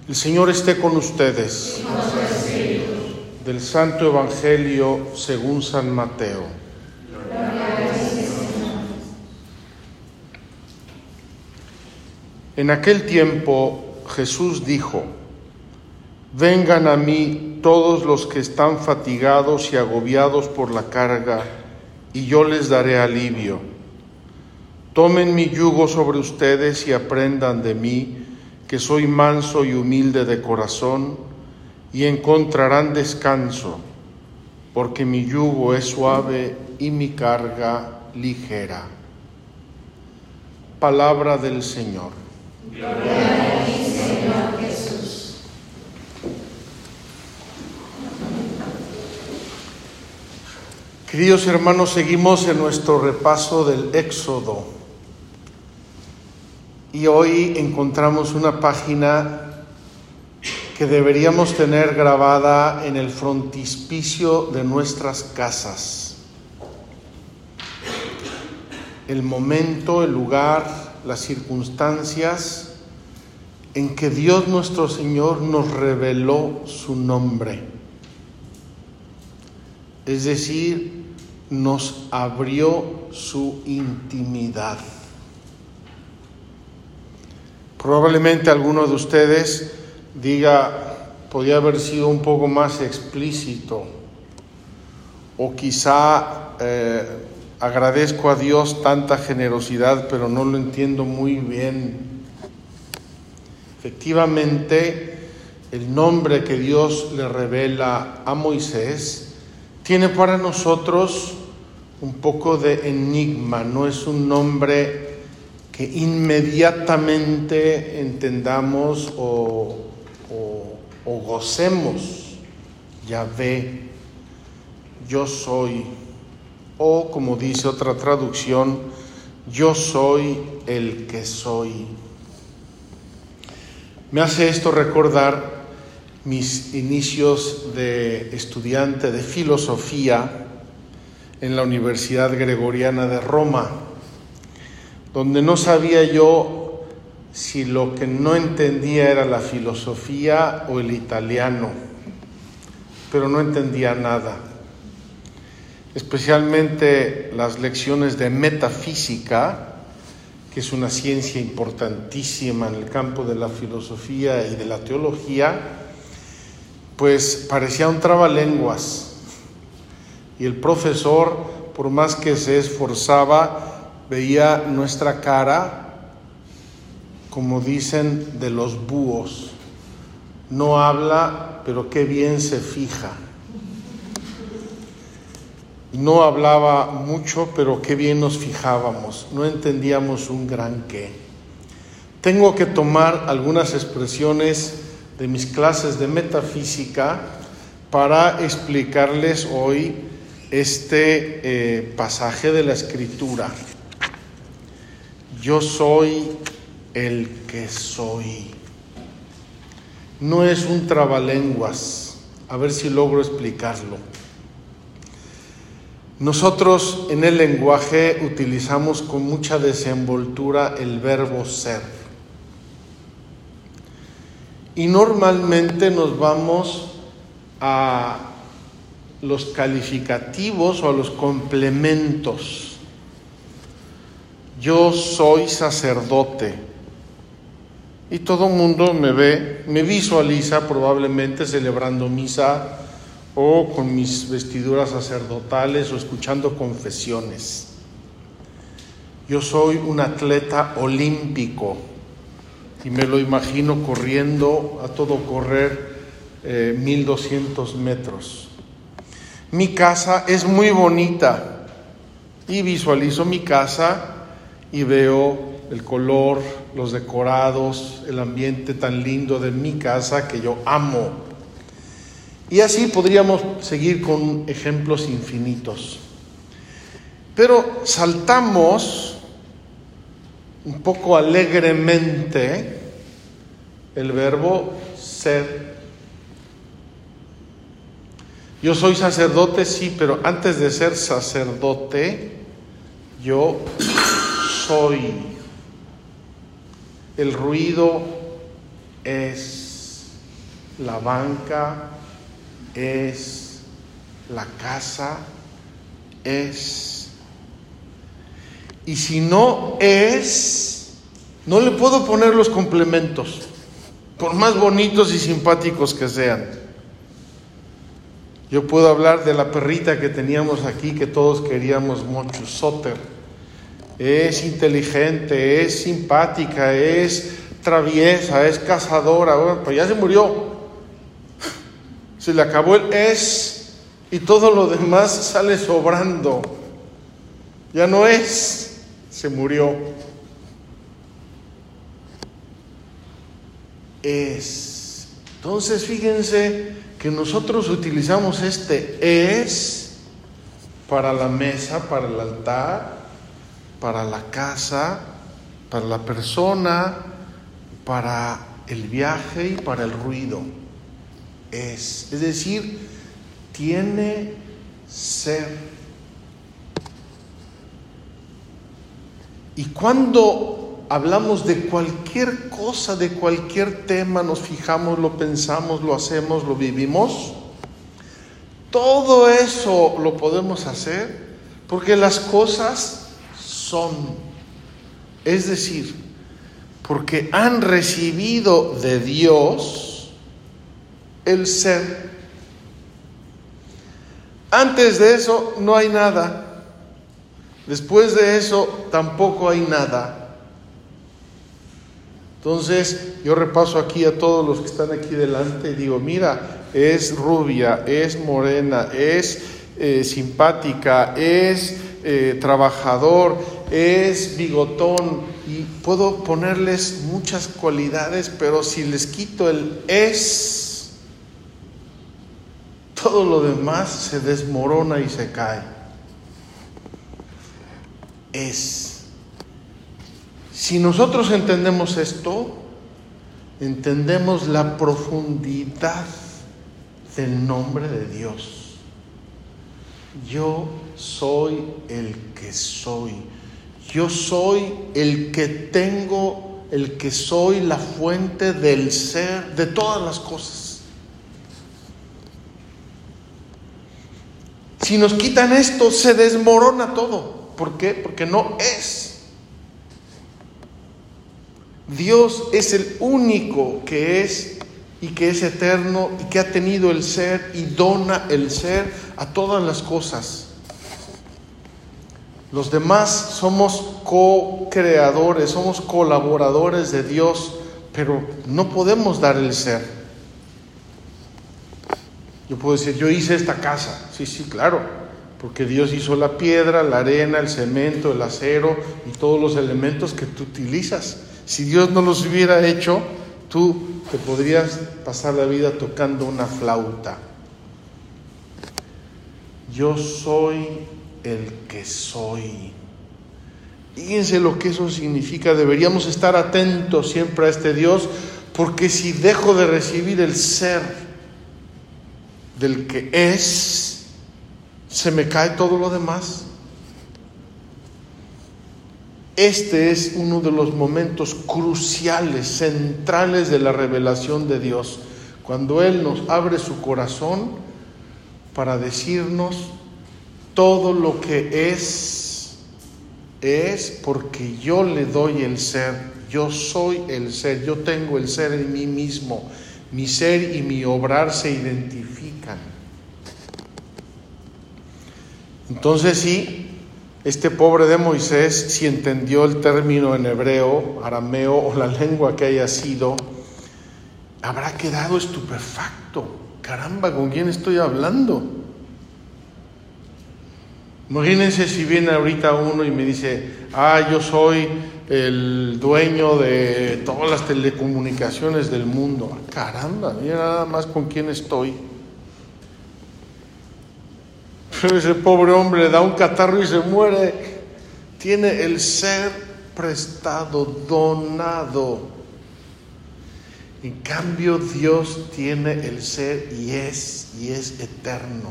El Señor esté con ustedes. Del Santo Evangelio según San Mateo. En aquel tiempo Jesús dijo: Vengan a mí todos los que están fatigados y agobiados por la carga, y yo les daré alivio. Tomen mi yugo sobre ustedes y aprendan de mí, que soy manso y humilde de corazón, y encontrarán descanso, porque mi yugo es suave y mi carga ligera. Palabra del Señor. Gloria a ti, Señor Jesús. Queridos hermanos, seguimos en nuestro repaso del Éxodo. Y hoy encontramos una página que deberíamos tener grabada en el frontispicio de nuestras casas. El momento, el lugar, las circunstancias en que Dios nuestro Señor nos reveló su nombre. Es decir, nos abrió su intimidad. Probablemente alguno de ustedes diga, podía haber sido un poco más explícito, o quizá agradezco a Dios tanta generosidad, pero no lo entiendo muy bien. Efectivamente, el nombre que Dios le revela a Moisés tiene para nosotros un poco de enigma, no es un nombre que inmediatamente entendamos o gocemos. Yahvé, yo soy, o como dice otra traducción, yo soy el que soy. Me hace esto recordar mis inicios de estudiante de filosofía en la Universidad Gregoriana de Roma, donde no sabía yo si lo que no entendía era la filosofía o el italiano, pero no entendía nada. Especialmente las lecciones de metafísica, que es una ciencia importantísima en el campo de la filosofía y de la teología, pues parecía un trabalenguas. Y el profesor, por más que se esforzaba, veía nuestra cara, como dicen, de los búhos. No habla, pero qué bien se fija. No hablaba mucho, pero qué bien nos fijábamos. No entendíamos un gran qué. Tengo que tomar algunas expresiones de mis clases de metafísica para explicarles hoy este pasaje de la Escritura. Yo soy el que soy. No es un trabalenguas. A ver si logro explicarlo. Nosotros en el lenguaje utilizamos con mucha desenvoltura el verbo ser. Y normalmente nos vamos a los calificativos o a los complementos. Yo soy sacerdote. Y todo el mundo me ve, me visualiza probablemente celebrando misa o con mis vestiduras sacerdotales o escuchando confesiones. Yo soy un atleta olímpico y me lo imagino corriendo a todo correr 1200 metros. Mi casa es muy bonita y visualizo mi casa y veo el color, los decorados, el ambiente tan lindo de mi casa que yo amo. Y así podríamos seguir con ejemplos infinitos. Pero saltamos un poco alegremente el verbo ser. Yo soy sacerdote, sí, pero antes de ser sacerdote, yo soy. El ruido es. la banca, es la casa, es. Y si no es, no le puedo poner los complementos, por más bonitos y simpáticos que sean. Yo puedo hablar de la perrita que teníamos aquí, que todos queríamos mucho, Soter. Es inteligente, es simpática, es traviesa, es cazadora. Bueno, pues ya se murió. Se le acabó el es y todo lo demás sale sobrando. Ya no es, se murió. Es. Entonces fíjense que nosotros utilizamos este es para la mesa, para el altar, para la casa, para la persona, para el viaje y para el ruido. Es decir, tiene ser. Y cuando hablamos de cualquier cosa, de cualquier tema, nos fijamos, lo pensamos, lo hacemos, lo vivimos, todo eso lo podemos hacer porque las cosas son. Es decir, porque han recibido de Dios el ser. Antes de eso no hay nada. Después de eso tampoco hay nada. Entonces yo repaso aquí a todos los que están aquí delante y digo, mira, es rubia, es morena, es simpática, es trabajador, es bigotón, y puedo ponerles muchas cualidades, pero si les quito el es, todo lo demás se desmorona y se cae. Es. Si nosotros entendemos esto, entendemos la profundidad del nombre de Dios. Yo soy el que soy. Yo soy el que tengo, el que soy la fuente del ser de todas las cosas. Si nos quitan esto, se desmorona todo. ¿Por qué? Porque no es. Dios es el único que es y que es eterno y que ha tenido el ser y dona el ser a todas las cosas. Los demás somos co-creadores, somos colaboradores de Dios, pero no podemos dar el ser. Yo puedo decir, yo hice esta casa. Sí, claro, porque Dios hizo la piedra, la arena, el cemento, el acero y todos los elementos que tú utilizas. Si Dios no los hubiera hecho, tú te podrías pasar la vida tocando una flauta. Yo soy el que soy. Fíjense lo que eso significa. Deberíamos estar atentos siempre a este Dios, porque si dejo de recibir el ser del que es, se me cae todo lo demás. Este es uno de los momentos cruciales, centrales de la revelación de Dios, cuando Él nos abre su corazón para decirnos todo lo que es porque yo le doy el ser. Yo soy el ser, yo tengo el ser en mí mismo. Mi ser y mi obrar se identifican. Entonces sí, este pobre de Moisés, si entendió el término en hebreo, arameo o la lengua que haya sido, habrá quedado estupefacto. Caramba, ¿con quién estoy hablando? Imagínense si viene ahorita uno y me dice, yo soy el dueño de todas las telecomunicaciones del mundo. Caramba, mira nada más con quién estoy. Pero ese pobre hombre le da un catarro y se muere. Tiene el ser prestado, donado. En cambio, Dios tiene el ser y es eterno.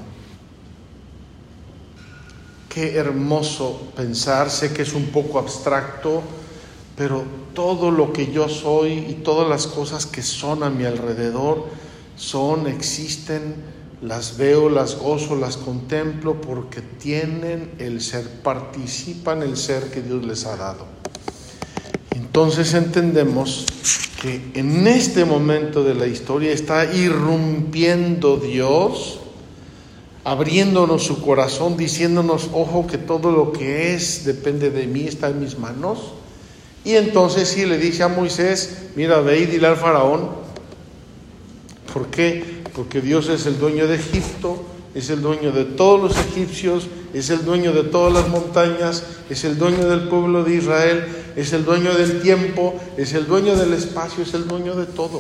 Qué hermoso pensar. Sé que es un poco abstracto, pero todo lo que yo soy y todas las cosas que son a mi alrededor existen, las veo, las gozo, las contemplo porque tienen el ser, participan el ser que Dios les ha dado. Entonces entendemos que en este momento de la historia está irrumpiendo Dios, abriéndonos su corazón, diciéndonos, ojo, que todo lo que es depende de mí, está en mis manos. Y entonces sí le dice a Moisés, mira, ve y dile al faraón. ¿Por qué? Porque Dios es el dueño de Egipto, es el dueño de todos los egipcios, es el dueño de todas las montañas, es el dueño del pueblo de Israel, es el dueño del tiempo, es el dueño del espacio, es el dueño de todo.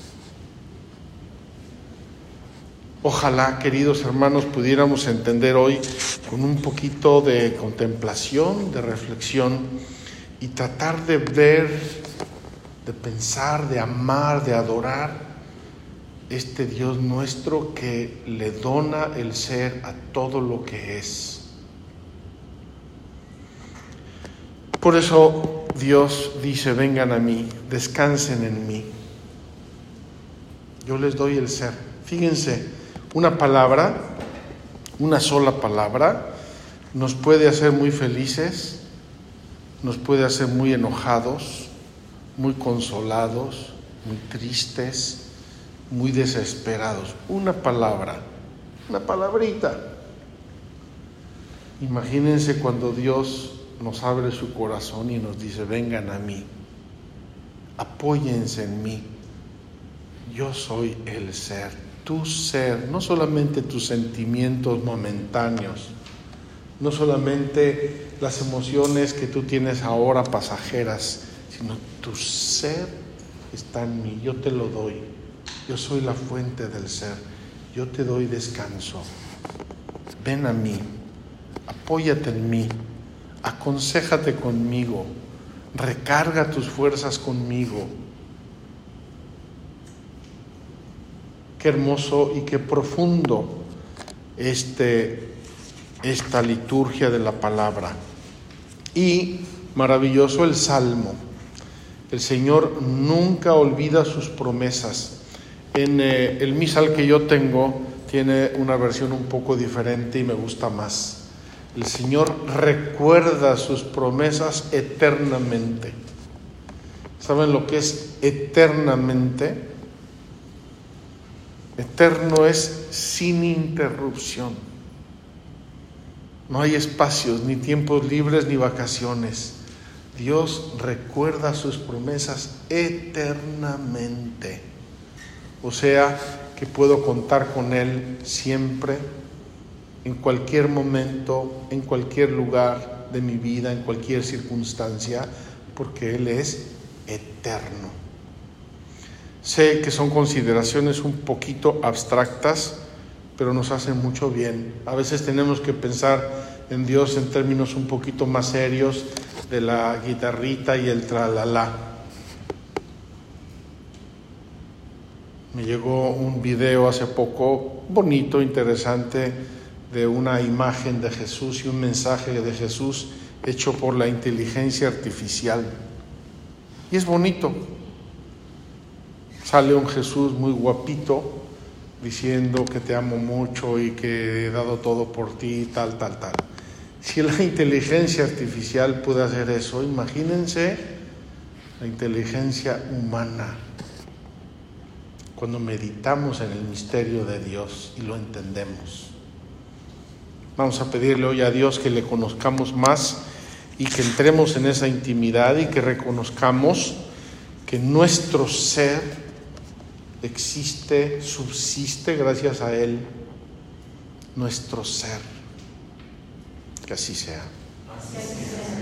Ojalá, queridos hermanos, pudiéramos entender hoy con un poquito de contemplación, de reflexión y tratar de ver, de pensar, de amar, de adorar este Dios nuestro que le dona el ser a todo lo que es. Por eso Dios dice, vengan a mí, descansen en mí. Yo les doy el ser. Fíjense, una palabra, una sola palabra, nos puede hacer muy felices, nos puede hacer muy enojados, muy consolados, muy tristes, muy desesperados. Una palabra, una palabrita. Imagínense cuando Dios nos abre su corazón y nos dice, vengan a mí, apóyense en mí, yo soy el ser. Tu ser, no solamente tus sentimientos momentáneos, no solamente las emociones que tú tienes ahora pasajeras, sino tu ser está en mí, yo te lo doy, yo soy la fuente del ser, yo te doy descanso. Ven a mí, apóyate en mí, aconséjate conmigo, recarga tus fuerzas conmigo. Qué hermoso y qué profundo esta liturgia de la palabra. Y maravilloso el Salmo. El Señor nunca olvida sus promesas. En el misal que yo tengo tiene una versión un poco diferente y me gusta más. El Señor recuerda sus promesas eternamente. ¿Saben lo que es eternamente? Eterno es sin interrupción. No hay espacios, ni tiempos libres, ni vacaciones. Dios recuerda sus promesas eternamente. O sea, que puedo contar con Él siempre, en cualquier momento, en cualquier lugar de mi vida, en cualquier circunstancia, porque Él es eterno. Sé que son consideraciones un poquito abstractas, pero nos hacen mucho bien. A veces tenemos que pensar en Dios en términos un poquito más serios de la guitarrita y el tralalá. Me llegó un video hace poco, bonito, interesante, de una imagen de Jesús y un mensaje de Jesús hecho por la inteligencia artificial. Y es bonito. Sale un Jesús muy guapito diciendo que te amo mucho y que he dado todo por ti, tal. Si la inteligencia artificial puede hacer eso, imagínense la inteligencia humana. Cuando meditamos en el misterio de Dios y lo entendemos. Vamos a pedirle hoy a Dios que le conozcamos más y que entremos en esa intimidad y que reconozcamos que nuestro ser existe, subsiste gracias a Él, nuestro ser. Que así sea.